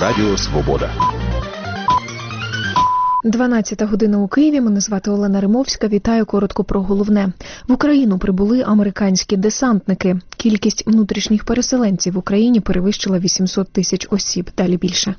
Радіо Свобода. 12 година у Києві. Мене звати Олена Римовська. Вітаю коротко про головне. В Україну прибули американські десантники. Кількість внутрішніх переселенців в Україні перевищила 800 тисяч осіб. Далі більше.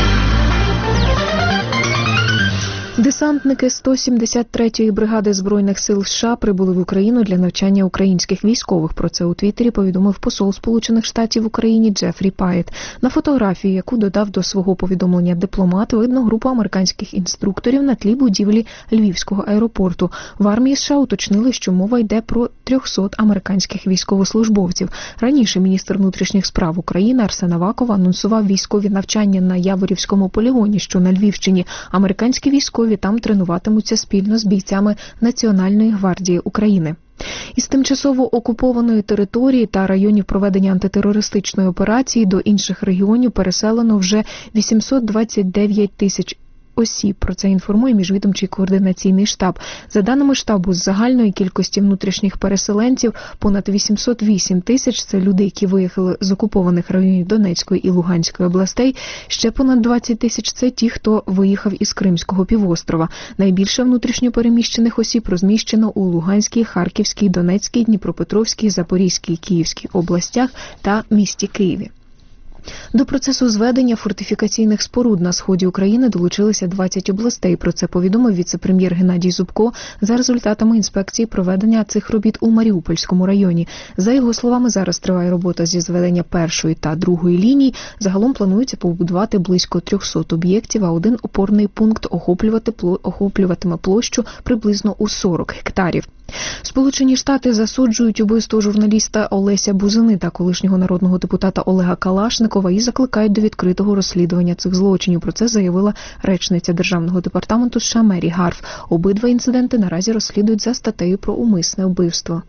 Десантники 173-ї бригади Збройних сил США прибули в Україну для навчання українських військових. Про це у Твіттері повідомив посол Сполучених Штатів в Україні Джефрі Пайет. На фотографії, яку додав до свого повідомлення дипломат, видно групу американських інструкторів на тлі будівлі Львівського аеропорту. В армії США уточнили, що мова йде про 300 американських військовослужбовців. Раніше міністр внутрішніх справ України Арсен Аваков анонсував військові навчання на Яворівському полігоні, що на Львівщині. Американські військові там тренуватимуться спільно з бійцями Національної гвардії України. Із тимчасово окупованої території та районів проведення антитерористичної операції до інших регіонів переселено вже 829 тисяч осіб. Про це інформує Міжвідомчий координаційний штаб. За даними штабу, з загальної кількості внутрішніх переселенців понад 808 тисяч – це люди, які виїхали з окупованих районів Донецької і Луганської областей. Ще понад 20 тисяч – це ті, хто виїхав із Кримського півострова. Найбільше внутрішньо переміщених осіб розміщено у Луганській, Харківській, Донецькій, Дніпропетровській, Запорізькій, Київській областях та місті Києві. До процесу зведення фортифікаційних споруд на сході України долучилися 20 областей. Про це повідомив віце-прем'єр Геннадій Зубко за результатами інспекції проведення цих робіт у Маріупольському районі. За його словами, зараз триває робота зі зведення першої та другої ліній. Загалом планується побудувати близько 300 об'єктів, а один опорний пункт охоплюватиме площу приблизно у 40 гектарів. Сполучені Штати засуджують убивство журналіста Олеся Бузини та колишнього народного депутата Олега Калашникова і закликають до відкритого розслідування цих злочинів. Про це заявила речниця Державного департаменту США Мері Гарф. Обидва інциденти наразі розслідують за статтею про умисне вбивство.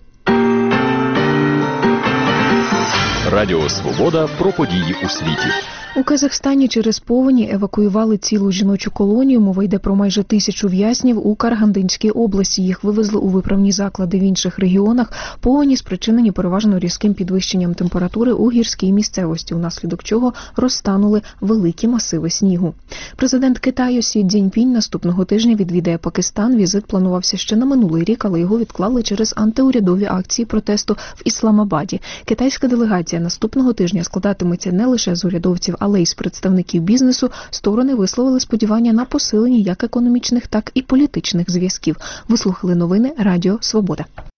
Радіо Свобода про події у світі. У Казахстані через повені евакуювали цілу жіночу колонію. Мова йде про майже 1000 в'язнів у Карагандинській області. Їх вивезли у виправні заклади в інших регіонах. Повені спричинені переважно різким підвищенням температури у гірській місцевості, унаслідок чого розтанули великі масиви снігу. Президент Китаю Сі Цзіньпінь наступного тижня відвідає Пакистан. Візит планувався ще на минулий рік, але його відклали через антиурядові акції протесту в Ісламабаді. Китайська делегація наступного тижня складатиметься не лише з урядовців, але й з представників бізнесу. Сторони висловили сподівання на посилення як економічних, так і політичних зв'язків. Ви слухали новини Радіо Свобода.